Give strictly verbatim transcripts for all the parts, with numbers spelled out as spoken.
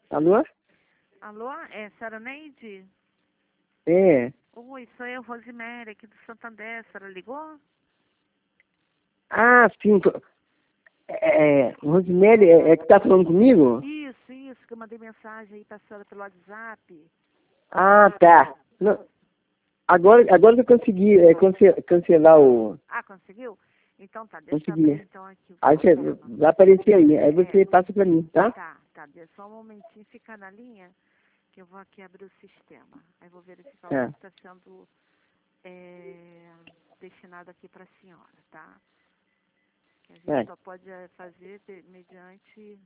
Alô? Alô, é Sara Neide? É. Oi, sou eu, Rosemary, aqui do Santander. A senhora ligou? Ah, sim. tô- É, Rosemary, é, é que tá falando comigo? Isso, isso, que eu mandei mensagem aí pra senhora pelo WhatsApp. Ah, tá. Não, agora, agora que eu consegui é, cance- cancelar o... Ah, conseguiu? Então tá, deixa eu abrir Consegui. então aqui o Aí você sistema. vai aparecer aí. Aí É, você passa pra mim, tá? tá, tá, deixa só um momentinho, fica na linha, que eu vou aqui abrir o sistema. Aí vou verificar o É. que está sendo é, destinado aqui pra senhora, tá? Que a gente É. só pode é, fazer de- mediante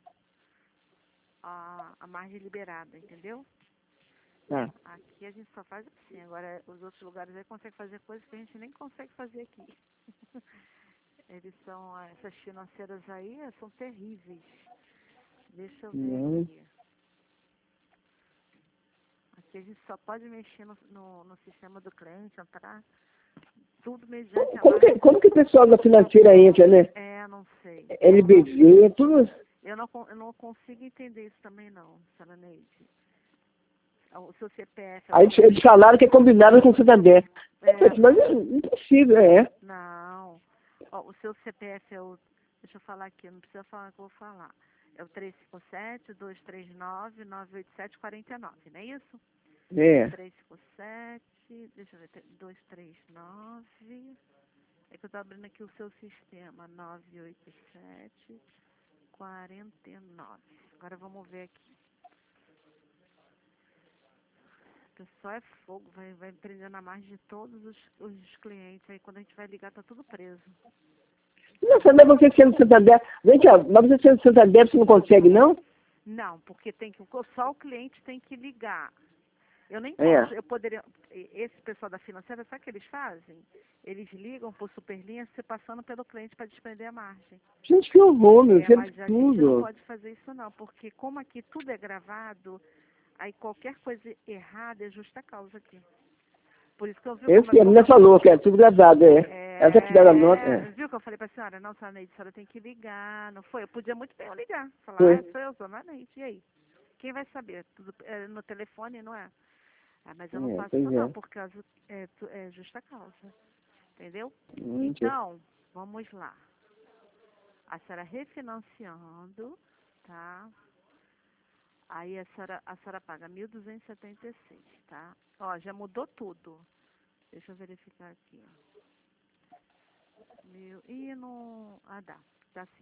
a, a margem liberada, entendeu? Tá. Aqui a gente só faz assim. Agora, os outros lugares aí conseguem fazer coisas que a gente nem consegue fazer aqui. Eles são, essas financeiras aí eh, são terríveis. Deixa eu ver Não. aqui. Aqui a gente só pode mexer no, no, no sistema do cliente, entrar tudo mediante Como, a como, que, margem. como que o pessoal da financeira entra, né? É, não sei. L B V, tudo... Eu não, con- eu não consigo entender isso também não, Sra. Neide. O seu C P F é o Aí eles seu... eles falaram que é combinado com o Santander. Eu É, falei, mas é impossível, é. não. Ó, o seu C P F é o... Deixa eu falar aqui, não precisa falar que eu vou falar. É o três cinco sete, dois três nove, nove oito sete, quatro nove, não é isso? É. três cinco sete, deixa eu ver, dois três nove... É que eu tô abrindo aqui o seu sistema, nove oito sete, quatro nove. Agora vamos ver aqui. O pessoal é fogo, vai, vai prendendo a margem de todos os, os clientes. Aí quando a gente vai ligar, tá tudo preso. Nossa, mas você sendo Santander... Vem cá, mas você sendo Santander, você não consegue, não? Não, porque tem que, só o cliente tem que ligar. Eu nem É. posso, eu poderia, esse pessoal da financeira, sabe o que eles fazem? Eles ligam por superlinha, se passando pelo cliente para desprender a margem. Gente, que horror, meu. É, Fez mas a gente não tudo. pode fazer isso não, porque como aqui tudo é gravado, aí qualquer coisa errada é justa causa aqui. Por isso que eu vi É isso como, que a como menina falou, que é tudo gravado, é. Ela já tiveram a nota, é, é. viu que eu falei pra senhora, não, senhora Neide, a senhora tem que ligar, não foi? Eu podia muito bem eu ligar, falar, Foi. ah, sou eu, dona Neide, e aí? Quem vai saber? Tudo é, no telefone, não é? Ah, mas eu não É, faço pois isso não, é. por causa, é, tu- é justa causa, entendeu? Hum, que- Então, vamos lá. A senhora refinanciando, tá? Aí a senhora, a senhora paga mil duzentos e setenta e seis, tá? Ó, já mudou tudo. Deixa eu verificar aqui, ó. Mil, e não... Ah, dá. Dá sim.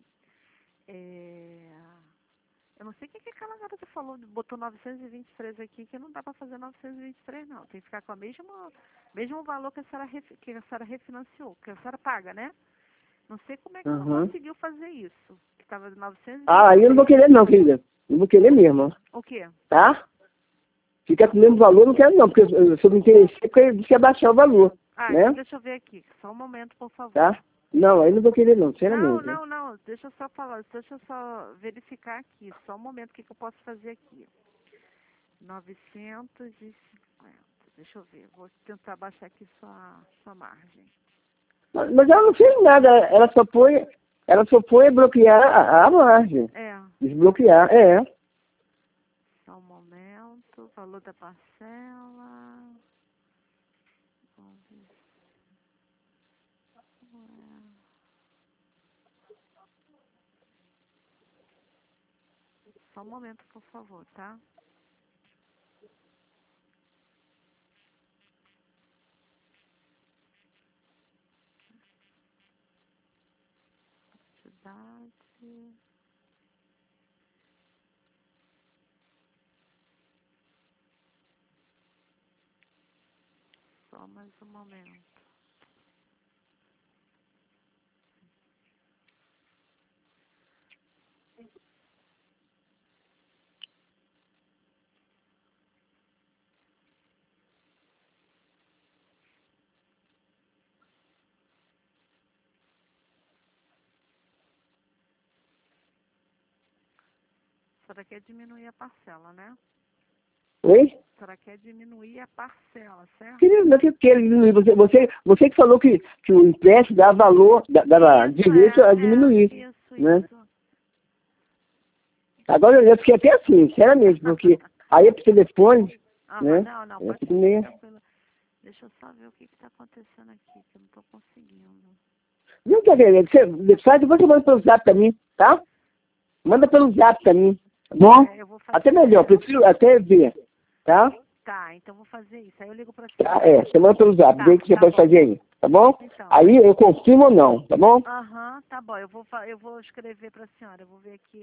É... Eu não sei o que, que aquela garota falou, botou novecentos e vinte e três aqui, que não dá pra fazer novecentos e vinte e três, não. Tem que ficar com o mesmo, mesmo valor que a senhora, ref, que a senhora refinanciou, que a senhora paga, né? Não sei como é que ela Aham. conseguiu fazer isso. Que tava novecentos e vinte Ah, e aí eu não vou três. querer não, querida. Não vou querer mesmo, O quê? tá? Ficar com o mesmo valor, não quero não, porque eu, eu, se eu me interessei, porque eu disse que ia baixar o valor, Ah, né? então deixa eu ver aqui. Só um momento, por favor. Tá? Não, aí não vou querer não, Não, sinceramente. não, não. Deixa eu só falar. Deixa eu só verificar aqui. Só um momento o que, que eu posso fazer aqui. novecentos e cinquenta. Deixa eu ver. Vou tentar baixar aqui sua, sua margem. Mas, mas ela não fez nada, ela só foi, ela só foi bloquear a, a margem. É. Desbloquear, é. Só um momento. Valor da parcela. Vamos ver. Só um momento, por favor, tá? Cidade. Só mais um momento. A senhora quer diminuir a parcela, né? Oi? A senhora quer diminuir a parcela, certo? Querido, não é que eu quero diminuir. Você, você, você que falou que, que o empréstimo dá valor, dá, dá Isso, direito é, a é, diminuir, isso, né? isso. Agora eu fiquei até assim, sinceramente, porque aí é pro telefone, Ah, né? não, não, Eu pode fico ficar meio... tranquila. Deixa eu só ver o que está acontecendo aqui, que eu não estou conseguindo. Não quer ver, você faz, depois você manda pelo zap pra mim, tá? Manda pelo zap pra mim, tá bom? É, eu vou fazer Até melhor, prefiro até ver, tá? Tá, então eu vou fazer isso. Aí eu ligo pra Tá, senhora. é, você manda pelo zap, Tá, vê o que você tá pode bom. fazer aí, tá bom? Então. Aí eu confirmo ou não, tá bom? Aham, tá bom. Eu vou, fa- eu vou escrever pra senhora. Eu vou ver aqui.